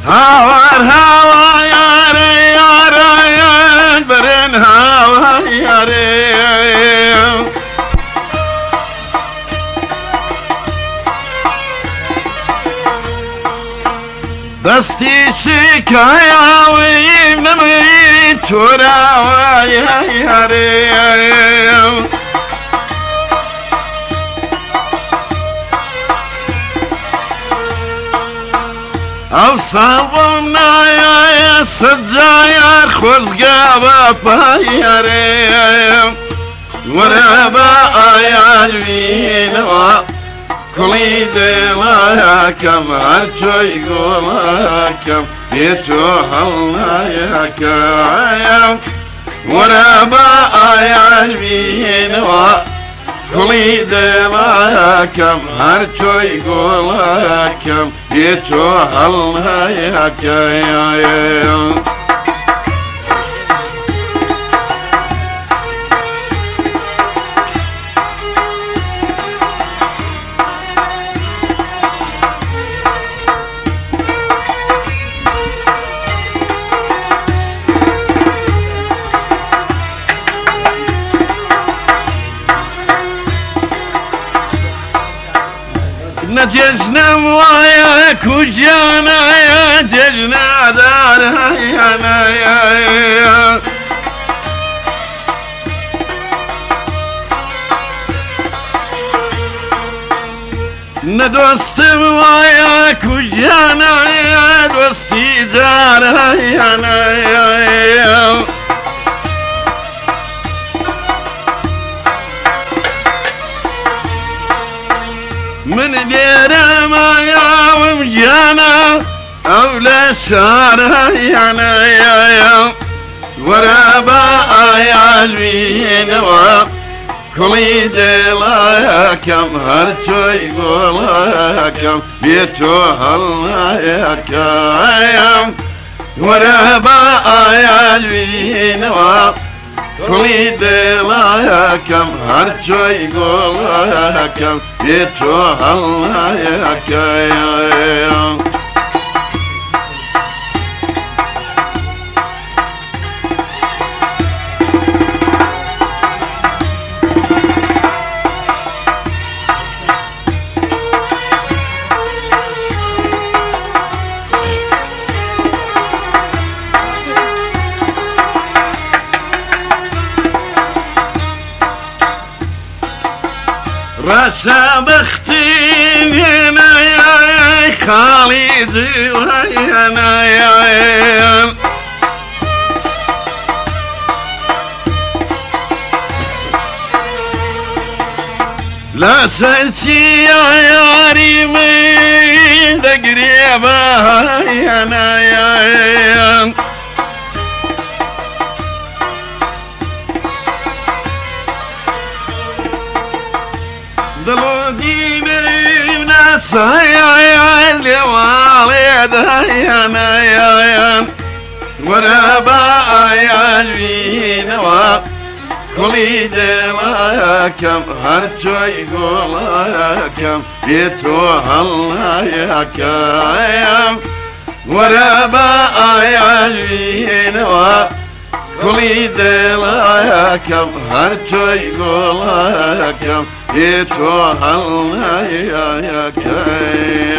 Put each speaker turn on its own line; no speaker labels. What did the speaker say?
هاوار هاوا یاره یاره برن هاوا یاره دستی شکایاوی نمی توراوی یاره او صابم نایه سجایار خوزگا پایاره ورابا آیار وینوا کلی دلا کم هرچوی گولا کم بیتو حلنا کم ورابا آیار وینوا کلی دلا کم هرچوی گولا کم بیتو حلنا کم ججنم ويا كوجانا يا ججنا دارها يا ندوستم ويا كوجانا يا دوستي دارها يا من دير ما يا ومجانا أولى شارها يا ورابا يا جوين كلي دلا كم هرچوي قولا كم بيتو هلا يا ورابا يا جوين کلی دلا کم هرچوی گولا کم بیتو حالا کم رشا بختين هنا يا خالد وهنا يا لا سلتي يا ياري من قريبة هنا يا دلوديني وناس يا اللي والد يا ورابا يا جوين كلي دلا كم هرچوي قولا كم بيتو هلا يا ورابا يا جوين كلي دلا كم هرچوي قولا كم بیتو حل یا